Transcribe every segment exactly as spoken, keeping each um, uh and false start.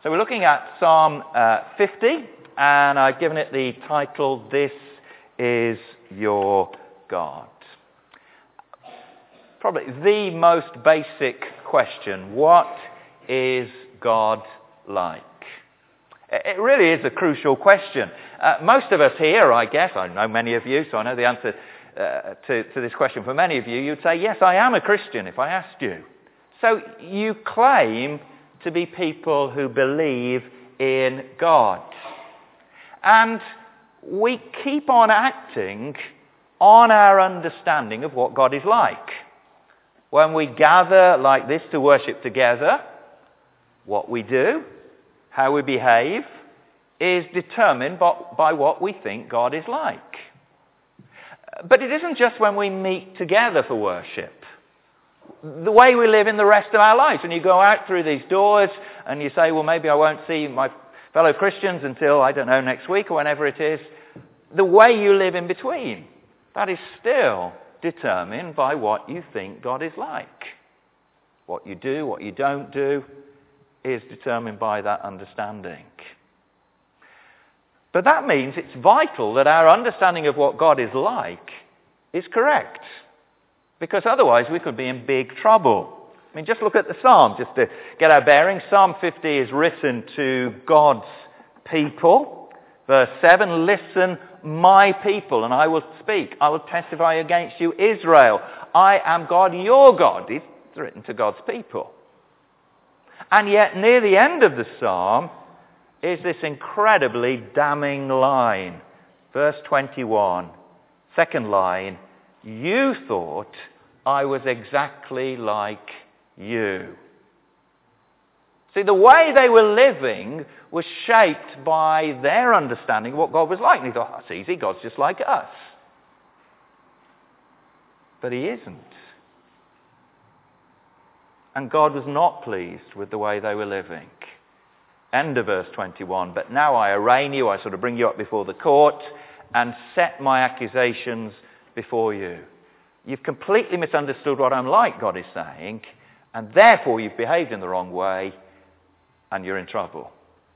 So we're looking at Psalm uh, fifty, and I've given it the title, This is Your God. Probably the most basic question, what is God like? It really is a crucial question. Uh, most of us here, I guess, I know many of you, so I know the answer uh, to, to this question for many of you, you'd say, yes, I am a Christian if I asked you. So you claim to be people who believe in God. And we keep on acting on our understanding of what God is like. When we gather like this to worship together, what we do, how we behave, is determined by, by what we think God is like. But it isn't just when we meet together for worship. The way we live in the rest of our lives. When you go out through these doors and you say, well, maybe I won't see my fellow Christians until, I don't know, next week or whenever it is. The way you live in between, that is still determined by what you think God is like. What you do, what you don't do, is determined by that understanding. But that means it's vital that our understanding of what God is like is correct. Because otherwise we could be in big trouble. I mean, just look at the Psalm, just to get our bearings. Psalm fifty is written to God's people. Verse seven, listen, my people, and I will speak. I will testify against you, Israel. I am God, your God. It's written to God's people. And yet, near the end of the Psalm is this incredibly damning line. Verse twenty-one, second line, you thought I was exactly like you. See, the way they were living was shaped by their understanding of what God was like. And they thought, oh, that's easy, God's just like us. But he isn't. And God was not pleased with the way they were living. End of verse twenty-one, but now I arraign you, I sort of bring you up before the court and set my accusations before you. You've completely misunderstood what I'm like, God is saying, and therefore you've behaved in the wrong way and you're in trouble.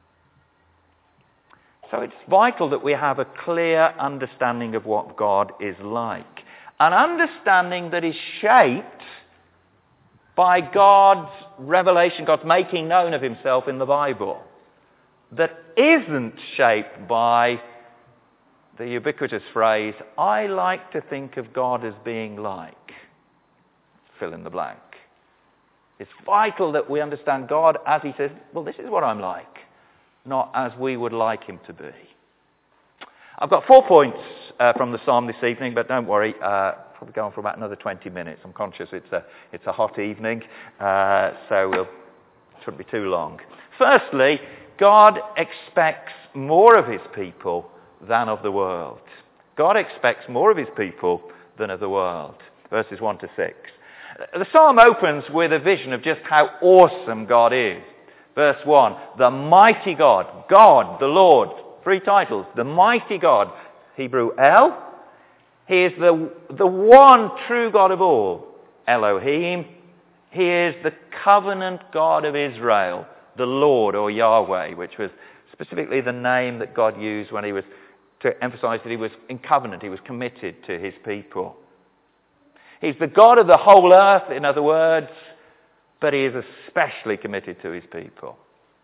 So it's vital that we have a clear understanding of what God is like. An understanding that is shaped by God's revelation, God's making known of himself in the Bible. That isn't shaped by the ubiquitous phrase, I like to think of God as being like. Fill in the blank. It's vital that we understand God as he says, well, this is what I'm like. Not as we would like him to be. I've got four points uh, from the Psalm this evening, but don't worry, uh, probably go on for about another twenty minutes. I'm conscious it's a, it's a hot evening, uh, so we'll, it shouldn't be too long. Firstly, God expects more of his people than of the world. God expects more of his people than of the world. Verses one to six. The psalm opens with a vision of just how awesome God is. Verse one, the mighty God, God, the Lord, three titles, the mighty God, Hebrew El. He is the, the one true God of all, Elohim. He is the covenant God of Israel, the Lord or Yahweh, which was specifically the name that God used when he was to emphasize that he was in covenant, he was committed to his people. He's the God of the whole earth, in other words, but he is especially committed to his people.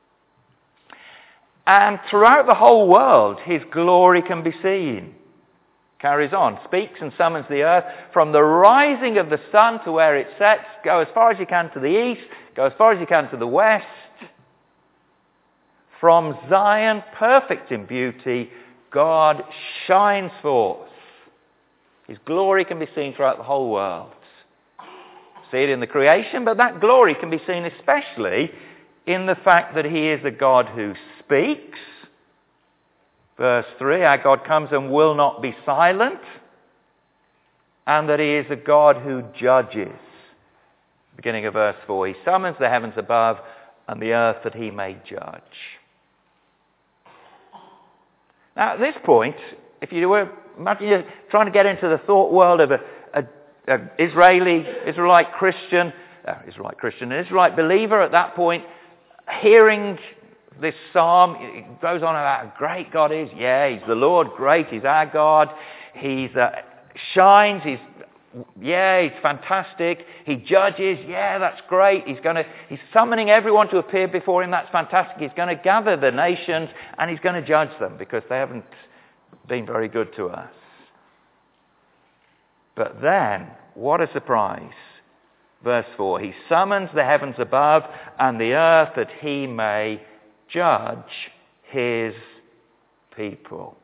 And throughout the whole world, his glory can be seen. Carries on, speaks and summons the earth from the rising of the sun to where it sets. Go as far as you can to the east, go as far as you can to the west. From Zion, perfect in beauty, God shines forth. His glory can be seen throughout the whole world. See it in the creation, but that glory can be seen especially in the fact that he is a God who speaks. Verse three, our God comes and will not be silent. And that he is a God who judges. Beginning of verse four, he summons the heavens above and the earth that he may judge. Now at this point, if you were, imagine you're trying to get into the thought world of a, a, a Israeli, Israelite Christian, uh, Israelite Christian, an Israelite believer at that point, hearing this psalm, it goes on about how great God is. Yeah, he's the Lord, great, he's our God. He's uh, shines, he's yeah, he's fantastic. He judges, yeah, that's great. He's going to he's summoning everyone to appear before him, that's fantastic. He's going to gather the nations and he's going to judge them because they haven't been very good to us. But then, what a surprise. Verse four, he summons the heavens above and the earth that he may judge his people.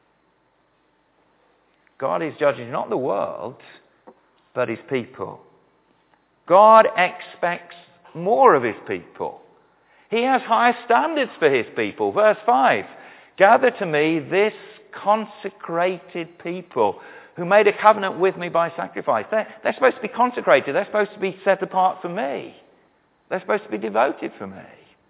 God is judging not the world, but his people. God expects more of his people. He has higher standards for his people. Verse five, gather to me this consecrated people who made a covenant with me by sacrifice. They're, they're supposed to be consecrated. They're supposed to be set apart for me. They're supposed to be devoted for me.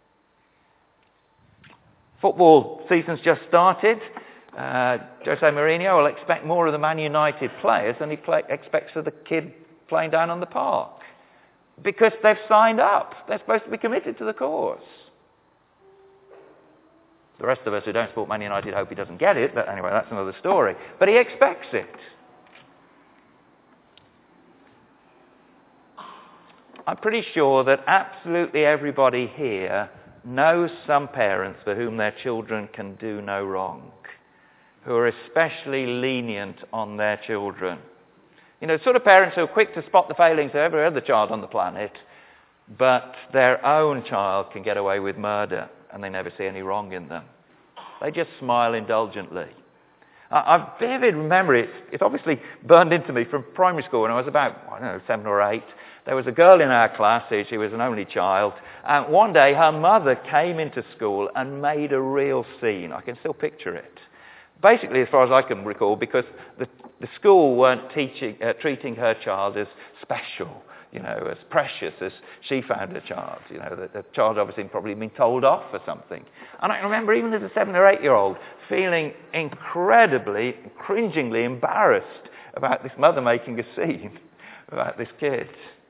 Football season's just started. Uh, Jose Mourinho will expect more of the Man United players than he play, expects of the kid playing down on the park. Because they've signed up. They're supposed to be committed to the cause. The rest of us who don't support Man United hope he doesn't get it, but anyway, that's another story. But he expects it. I'm pretty sure that absolutely everybody here knows some parents for whom their children can do no wrong, who are especially lenient on their children. You know, sort of parents who are quick to spot the failings of every other child on the planet, but their own child can get away with murder and they never see any wrong in them. They just smile indulgently. I have vivid memory. It's, it's obviously burned into me from primary school when I was about, I don't know, seven or eight. There was a girl in our class, she was an only child, and one day her mother came into school and made a real scene. I can still picture it. Basically, as far as I can recall, because the, the school weren't teaching, uh, treating her child as special, you know, as precious as she found her child. You know, the, the child obviously probably been told off for something. And I remember even as a seven or eight-year-old feeling incredibly, cringingly embarrassed about this mother making a scene about this kid.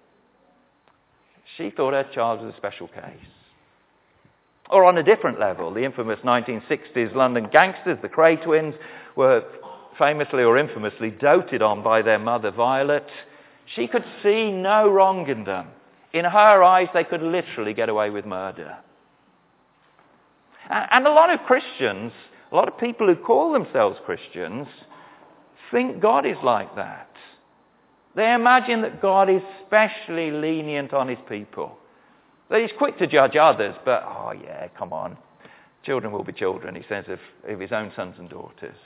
She thought her child was a special case. Or on a different level, the infamous nineteen sixties London gangsters, the Kray twins, were famously or infamously doted on by their mother, Violet. She could see no wrong in them. In her eyes, they could literally get away with murder. And a lot of Christians, a lot of people who call themselves Christians, think God is like that. They imagine that God is specially lenient on his people. That he's quick to judge others, but, oh yeah, come on. Children will be children, he says, of, of his own sons and daughters.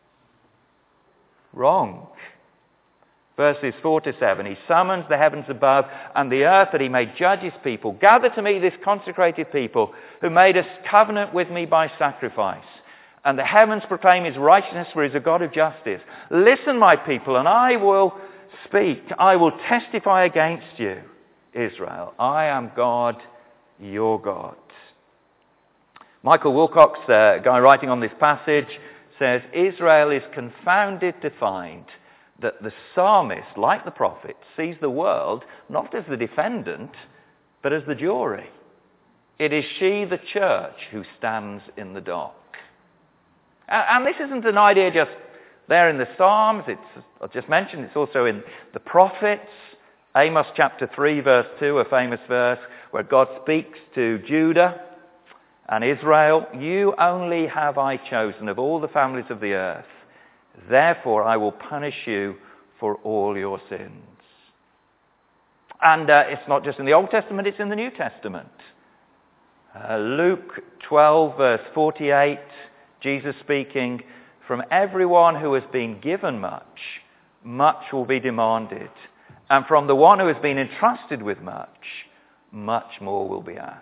Wrong. Verses four to seven, he summons the heavens above and the earth that he may judge his people. Gather to me this consecrated people who made a covenant with me by sacrifice. And the heavens proclaim his righteousness, for he is a God of justice. Listen, my people, and I will speak. I will testify against you, Israel. I am God, your God. Michael Wilcox, a guy writing on this passage, says, Israel is confounded to find that the psalmist, like the prophet, sees the world not as the defendant, but as the jury. It is she, the church, who stands in the dock. And this isn't an idea just there in the Psalms. It's, I've just mentioned, it's also in the prophets. Amos chapter three, verse two, a famous verse where God speaks to Judah and Israel. You only have I chosen of all the families of the earth. Therefore I will punish you for all your sins. And uh, it's not just in the Old Testament, it's in the New Testament. Uh, Luke twelve, verse forty-eight, Jesus speaking, from everyone who has been given much, much will be demanded. And from the one who has been entrusted with much, much more will be asked.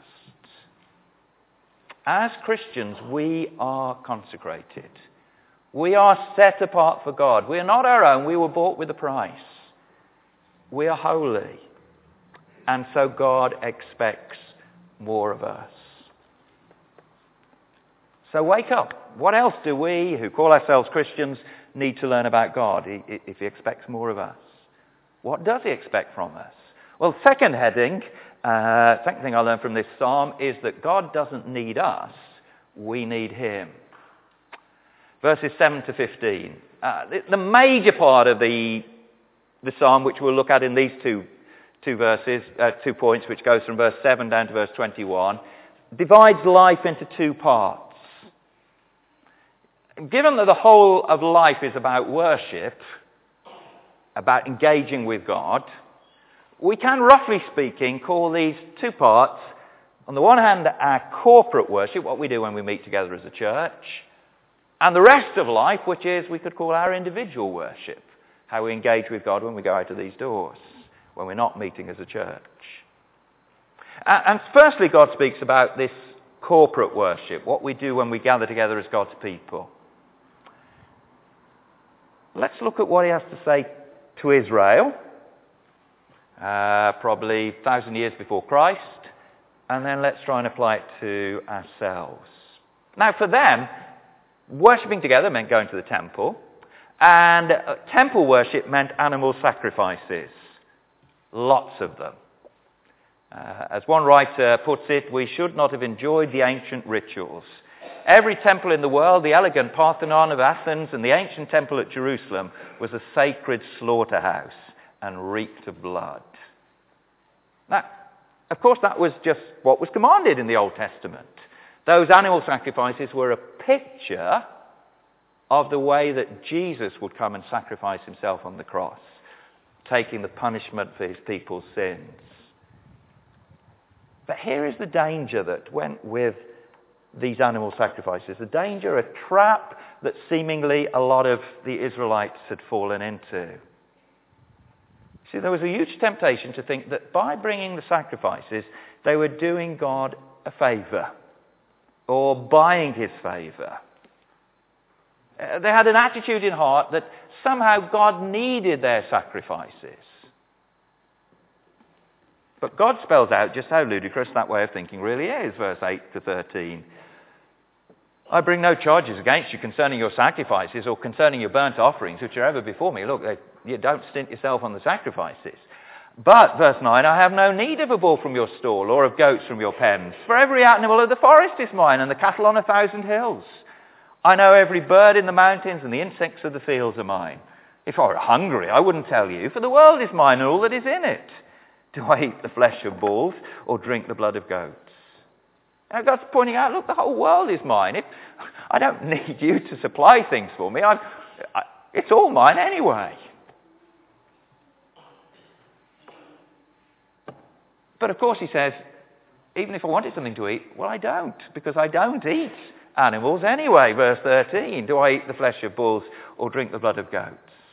As Christians, we are consecrated. We are set apart for God. We are not our own. We were bought with a price. We are holy. And so God expects more of us. So wake up. What else do we, who call ourselves Christians, need to learn about God if he expects more of us? What does he expect from us? Well, second heading, uh, Uh, second thing I learned from this psalm is that God doesn't need us, we need him. Verses seven to fifteen. Uh, the, the major part of the, the psalm, which we'll look at in these two, two verses, uh, two points, which goes from verse seven down to verse twenty-one, divides life into two parts. Given that the whole of life is about worship, about engaging with God, we can, roughly speaking, call these two parts, on the one hand, our corporate worship, what we do when we meet together as a church, and the rest of life, which is, we could call our individual worship, how we engage with God when we go out of these doors, when we're not meeting as a church. And firstly, God speaks about this corporate worship, what we do when we gather together as God's people. Let's look at what he has to say to Israel, uh, probably a thousand years before Christ, and then let's try and apply it to ourselves. Now, for them, worshipping together meant going to the temple, and uh, temple worship meant animal sacrifices, lots of them. Uh, as one writer puts it, we should not have enjoyed the ancient rituals. Every temple in the world, the elegant Parthenon of Athens and the ancient temple at Jerusalem, was a sacred slaughterhouse and reeked of blood. Now, of course, that was just what was commanded in the Old Testament. Those animal sacrifices were a picture of the way that Jesus would come and sacrifice himself on the cross, taking the punishment for his people's sins. But here is the danger that went with these animal sacrifices. The danger, a trap that seemingly a lot of the Israelites had fallen into. See, there was a huge temptation to think that by bringing the sacrifices, they were doing God a favour, or buying his favour. Uh, they had an attitude in heart that somehow God needed their sacrifices. But God spells out just how ludicrous that way of thinking really is, verse eight to thirteen. I bring no charges against you concerning your sacrifices or concerning your burnt offerings, which are ever before me. Look, they, you don't stint yourself on the sacrifices. But, verse nine, I have no need of a bull from your stall or of goats from your pens. For every animal of the forest is mine and the cattle on a thousand hills. I know every bird in the mountains and the insects of the fields are mine. If I were hungry, I wouldn't tell you, for the world is mine and all that is in it. Do I eat the flesh of bulls or drink the blood of goats? Now God's pointing out, look, the whole world is mine. If, I don't need you to supply things for me. I've, I, it's all mine anyway. But of course he says, even if I wanted something to eat, well, I don't, because I don't eat animals anyway. Verse thirteen, do I eat the flesh of bulls or drink the blood of goats?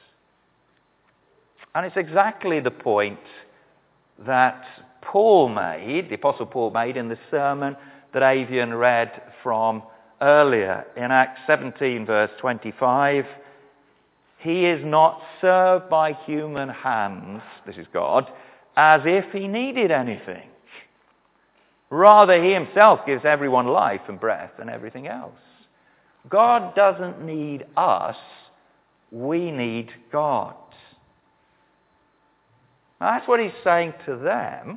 And it's exactly the point that Paul made, the Apostle Paul made in the sermon that Avian read from earlier in Acts seventeen, verse twenty-five. He is not served by human hands, this is God, as if he needed anything. Rather, he himself gives everyone life and breath and everything else. God doesn't need us, we need God. Now, that's what he's saying to them.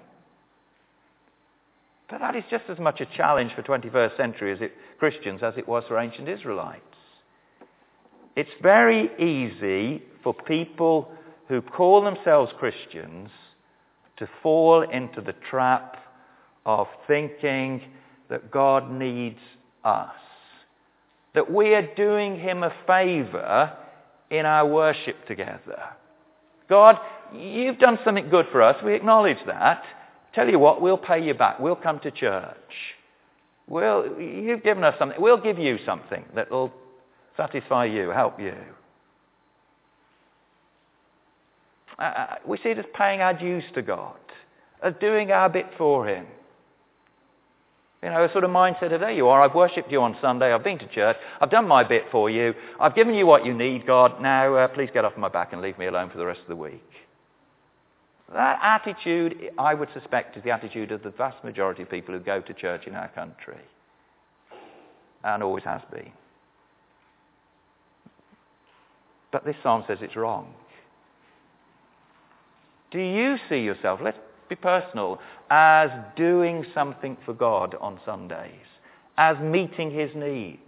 But that is just as much a challenge for twenty-first century as it, Christians as it was for ancient Israelites. It's very easy for people who call themselves Christians to fall into the trap of thinking that God needs us. That we are doing him a favour in our worship together. God, you've done something good for us. We acknowledge that. Tell you what, we'll pay you back. We'll come to church. We'll, you've given us something. We'll give you something that will satisfy you, help you. Uh, we see it as paying our dues to God, as doing our bit for him. You know, a sort of mindset of, there you are, I've worshipped you on Sunday, I've been to church, I've done my bit for you, I've given you what you need, God, now uh, please get off my back and leave me alone for the rest of the week. That attitude, I would suspect, is the attitude of the vast majority of people who go to church in our country. And always has been. But this psalm says it's wrong. Do you see yourself, let's be personal, as doing something for God on Sundays, as meeting his needs.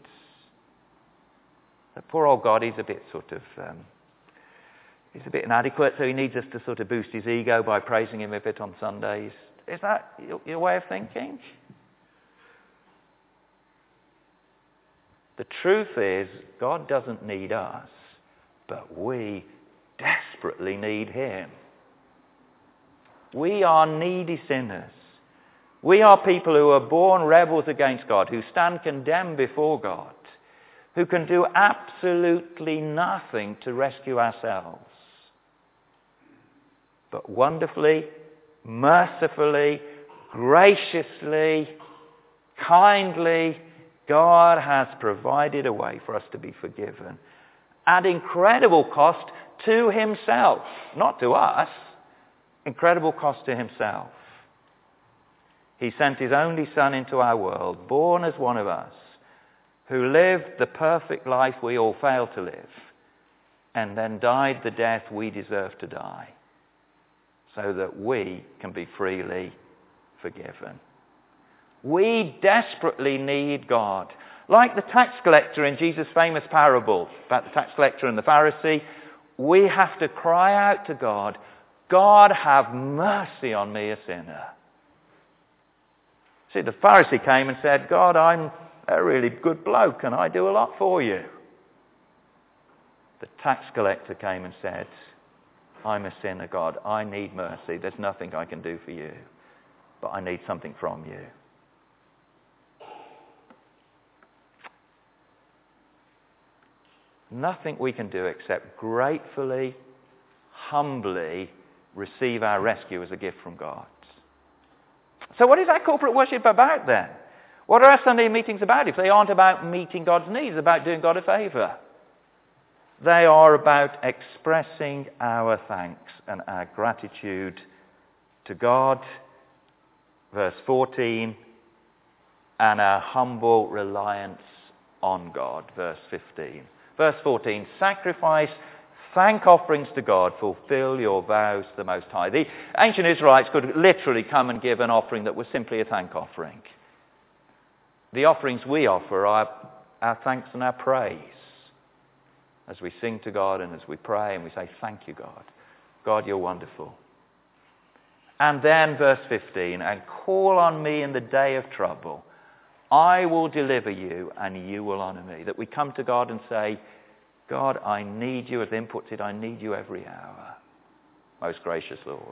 The poor old God, he's a bit sort of, um, he's a bit inadequate, so he needs us to sort of boost his ego by praising him a bit on Sundays. Is that your, your way of thinking? The truth is, God doesn't need us, but we desperately need him. We are needy sinners. We are people who are born rebels against God, who stand condemned before God, who can do absolutely nothing to rescue ourselves. But wonderfully, mercifully, graciously, kindly, God has provided a way for us to be forgiven at incredible cost to himself, not to us, incredible cost to himself. He sent his only Son into our world, born as one of us, who lived the perfect life we all fail to live, and then died the death we deserve to die, so that we can be freely forgiven. We desperately need God. Like the tax collector in Jesus' famous parable about the tax collector and the Pharisee, we have to cry out to God, God, have mercy on me, a sinner. See, the Pharisee came and said, God, I'm a really good bloke and I do a lot for you. The tax collector came and said, I'm a sinner, God. I need mercy. There's nothing I can do for you, but I need something from you. Nothing we can do except gratefully, humbly receive our rescue as a gift from God. So what is our corporate worship about then? What are our Sunday meetings about if they aren't about meeting God's needs, about doing God a favour? They are about expressing our thanks and our gratitude to God, verse fourteen, and our humble reliance on God, verse fifteen. Verse fourteen, sacrifice thank offerings to God, fulfill your vows to the Most High. The ancient Israelites could literally come and give an offering that was simply a thank offering. The offerings we offer are our thanks and our praise. As we sing to God and as we pray and we say, thank you, God. God, you're wonderful. And then verse fifteen, and call on me in the day of trouble. I will deliver you and you will honour me. That we come to God and say, God, I need you, as the input said, I need you every hour. Most gracious Lord.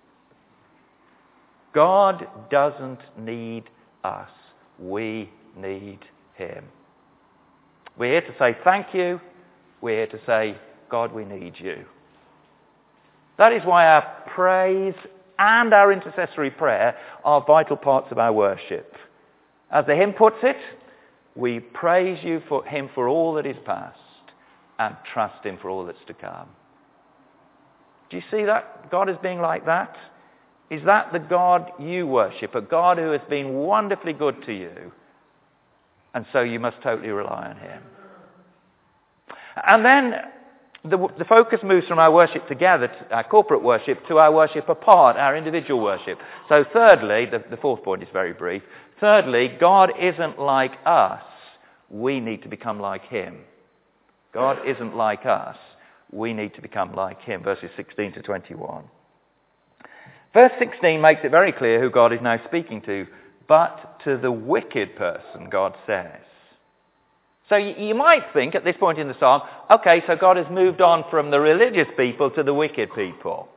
God doesn't need us. We need him. We're here to say thank you. We're here to say, God, we need you. That is why our praise and our intercessory prayer are vital parts of our worship. As the hymn puts it, we praise you for him for all that is past and trust him for all that's to come. Do you see that? God as being like that? Is that the God you worship? A God who has been wonderfully good to you, and so you must totally rely on him. And then the, the focus moves from our worship together, to our corporate worship, to our worship apart, our individual worship. So thirdly, the, the fourth point is very brief. Thirdly, God isn't like us. We need to become like him. God isn't like us. We need to become like him. Verses sixteen to twenty-one. Verse sixteen makes it very clear who God is now speaking to. But to the wicked person, God says. So you, you might think at this point in the psalm, okay, so God has moved on from the religious people to the wicked people.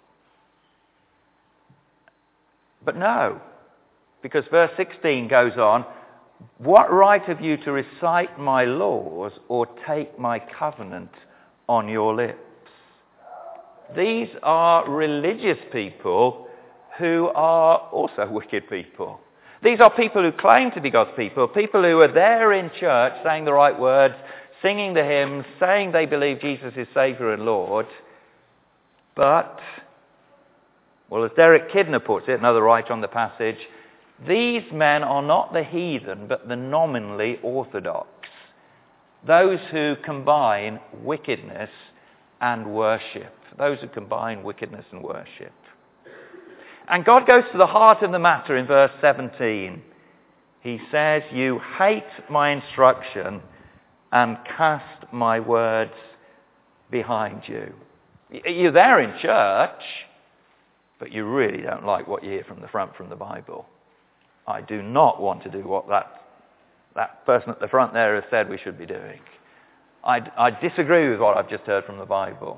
But no. Because verse sixteen goes on, what right have you to recite my laws or take my covenant on your lips? These are religious people who are also wicked people. These are people who claim to be God's people, people who are there in church saying the right words, singing the hymns, saying they believe Jesus is Saviour and Lord. But, well, as Derek Kidner puts it, another writer on the passage, these men are not the heathen, but the nominally orthodox. Those who combine wickedness and worship. Those who combine wickedness and worship. And God goes to the heart of the matter in verse seventeen. He says, you hate my instruction and cast my words behind you. You're there in church, but you really don't like what you hear from the front from the Bible. I do not want to do what that, that person at the front there has said we should be doing. I, I disagree with what I've just heard from the Bible.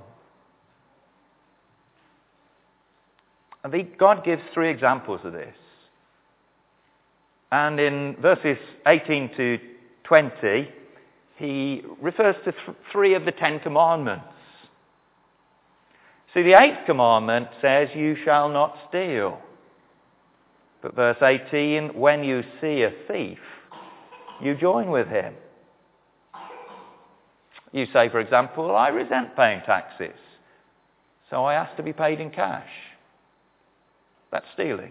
And the, God gives three examples of this. And in verses eighteen to twenty, he refers to th- three of the Ten Commandments. See, the eighth commandment says, you shall not steal. But verse eighteen, when you see a thief, you join with him. You say, for example, well, I resent paying taxes, so I ask to be paid in cash. That's stealing.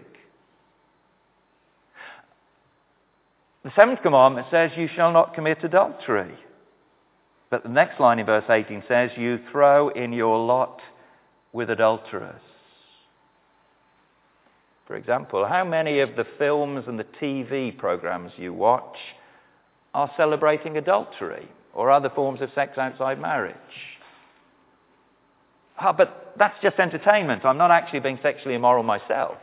The seventh commandment says, you shall not commit adultery. But the next line in verse eighteen says, you throw in your lot with adulterers. For example, how many of the films and the T V programs you watch are celebrating adultery or other forms of sex outside marriage? Ah, but that's just entertainment. I'm not actually being sexually immoral myself.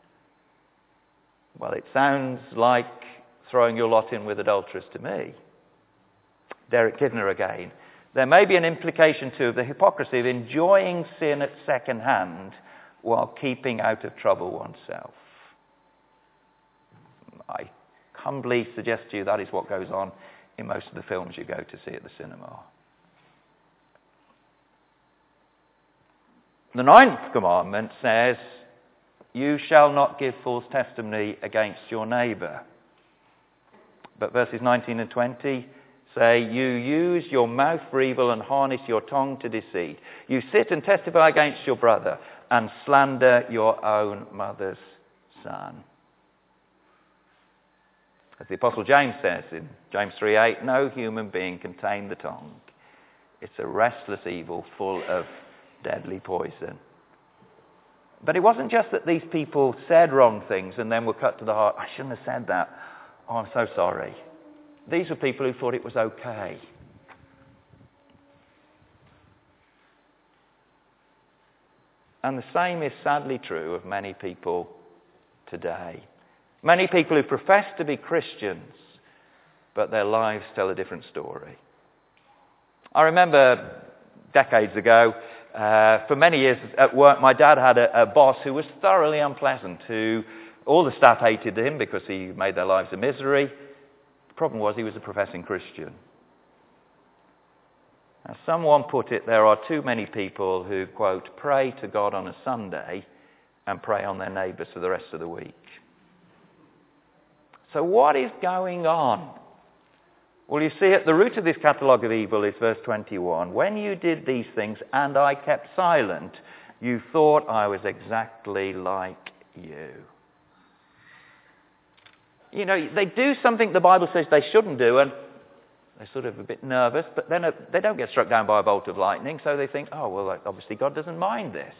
Well, it sounds like throwing your lot in with adulterers to me. Derek Kidner again. There may be an implication too of the hypocrisy of enjoying sin at second hand while keeping out of trouble oneself. I humbly suggest to you that is what goes on in most of the films you go to see at the cinema. The ninth commandment says, you shall not give false testimony against your neighbour. But verses nineteen and twenty say, you use your mouth for evil and harness your tongue to deceit. You sit and testify against your brother and slander your own mother's son. As the Apostle James says in James three eight, no human being can tame the tongue. It's a restless evil full of deadly poison. But it wasn't just that these people said wrong things and then were cut to the heart. I shouldn't have said that. Oh, I'm so sorry. These were people who thought it was okay. And the same is sadly true of many people today. Many people who profess to be Christians, but their lives tell a different story. I remember decades ago, uh, for many years at work, my dad had a, a boss who was thoroughly unpleasant, who all the staff hated him because he made their lives a misery. The problem was he was a professing Christian. As someone put it, there are too many people who, quote, pray to God on a Sunday and prey on their neighbours for the rest of the week. So what is going on? Well, you see, at the root of this catalogue of evil is verse twenty-one. When you did these things and I kept silent, you thought I was exactly like you. You know, they do something the Bible says they shouldn't do, and they're sort of a bit nervous, but then they don't get struck down by a bolt of lightning, so they think, oh, well, obviously God doesn't mind this.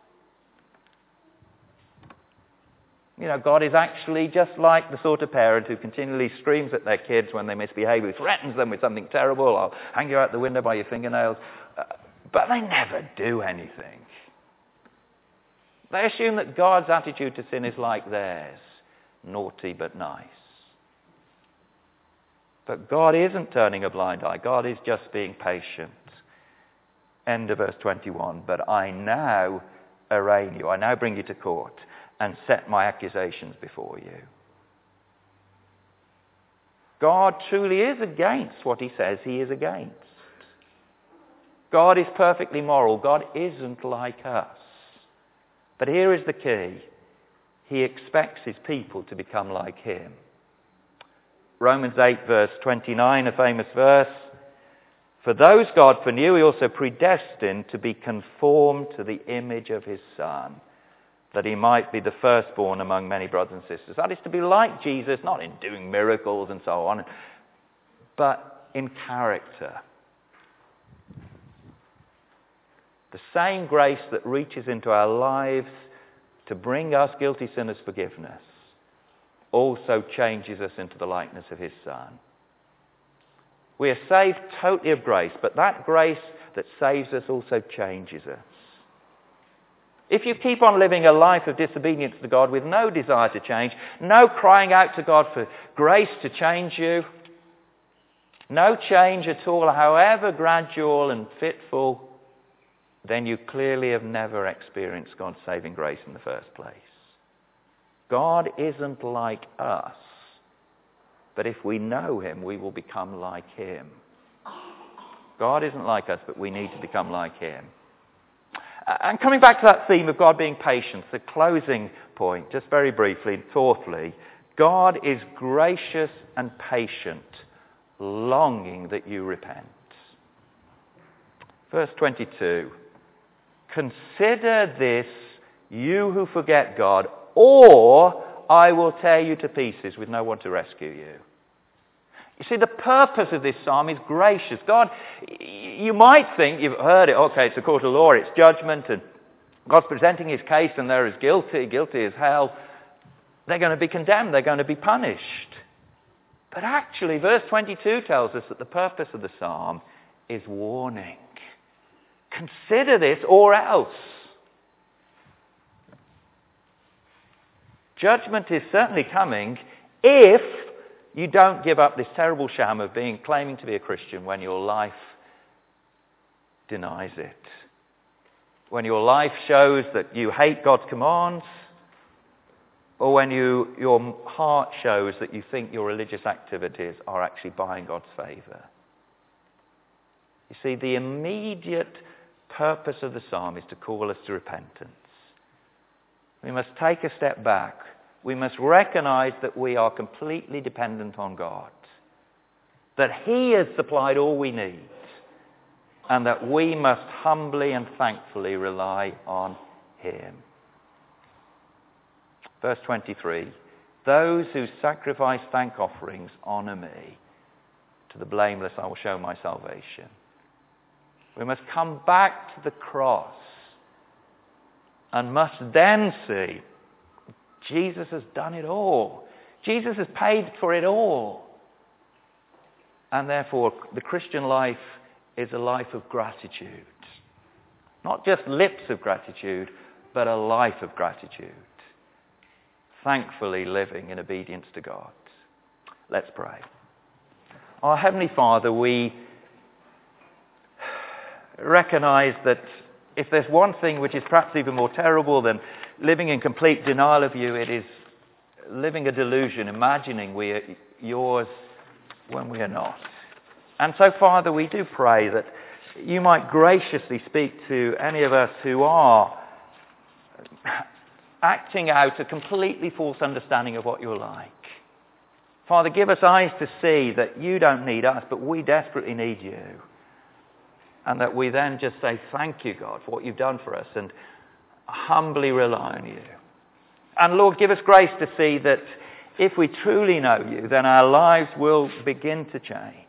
You know, God is actually just like the sort of parent who continually screams at their kids when they misbehave, who threatens them with something terrible. I'll hang you out the window by your fingernails. Uh, but they never do anything. They assume that God's attitude to sin is like theirs, naughty but nice. But God isn't turning a blind eye. God is just being patient. End of verse twenty-one. But I now arraign you. I now bring you to court and set my accusations before you. God truly is against what he says he is against. God is perfectly moral. God isn't like us. But here is the key. He expects his people to become like him. Romans eight verse twenty-nine, a famous verse. For those God foreknew, he also predestined to be conformed to the image of his Son, that he might be the firstborn among many brothers and sisters. That is to be like Jesus, not in doing miracles and so on, but in character. The same grace that reaches into our lives to bring us guilty sinners forgiveness, also changes us into the likeness of his Son. We are saved totally of grace, but that grace that saves us also changes us. If you keep on living a life of disobedience to God with no desire to change, no crying out to God for grace to change you, no change at all, however gradual and fitful, then you clearly have never experienced God's saving grace in the first place. God isn't like us, but if we know him, we will become like him. God isn't like us, but we need to become like him. And coming back to that theme of God being patient, the closing point, just very briefly, fourthly, God is gracious and patient, longing that you repent. Verse twenty-two, consider this, you who forget God, or I will tear you to pieces with no one to rescue you. You see, the purpose of this psalm is gracious. God, you might think, you've heard it, okay, it's a court of law, it's judgment, and God's presenting his case and they're as guilty, guilty as hell. They're going to be condemned, they're going to be punished. But actually, verse twenty-two tells us that the purpose of the psalm is warning. Consider this or else. Judgment is certainly coming if you don't give up this terrible sham of being claiming to be a Christian when your life denies it. When your life shows that you hate God's commands, or when you, your heart shows that you think your religious activities are actually buying God's favour. You see, the immediate purpose of the psalm is to call us to repentance. We must take a step back. We must recognize that we are completely dependent on God. That he has supplied all we need. And that we must humbly and thankfully rely on him. Verse twenty-three, those who sacrifice thank offerings honour me. To the blameless I will show my salvation. We must come back to the cross and must then see Jesus has done it all. Jesus has paid for it all. And therefore, the Christian life is a life of gratitude. Not just lips of gratitude, but a life of gratitude. Thankfully living in obedience to God. Let's pray. Our Heavenly Father, we recognize that if there's one thing which is perhaps even more terrible than living in complete denial of you, it is living a delusion, imagining we are yours when we are not. And so, Father, we do pray that you might graciously speak to any of us who are acting out a completely false understanding of what you're like. Father, give us eyes to see that you don't need us, but we desperately need you. And that we then just say, thank you, God, for what you've done for us, and humbly rely on you. And Lord, give us grace to see that if we truly know you, then our lives will begin to change.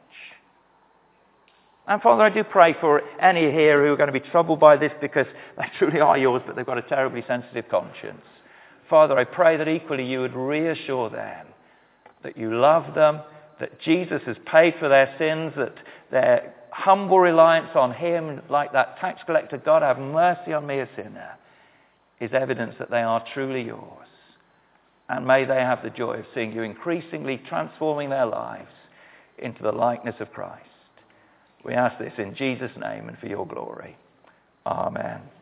And Father, I do pray for any here who are going to be troubled by this because they truly are yours, but they've got a terribly sensitive conscience. Father, I pray that equally you would reassure them that you love them, that Jesus has paid for their sins, that their humble reliance on him, like that tax collector, God have mercy on me a sinner, is evidence that they are truly yours. And may they have the joy of seeing you increasingly transforming their lives into the likeness of Christ. We ask this in Jesus' name and for your glory. Amen.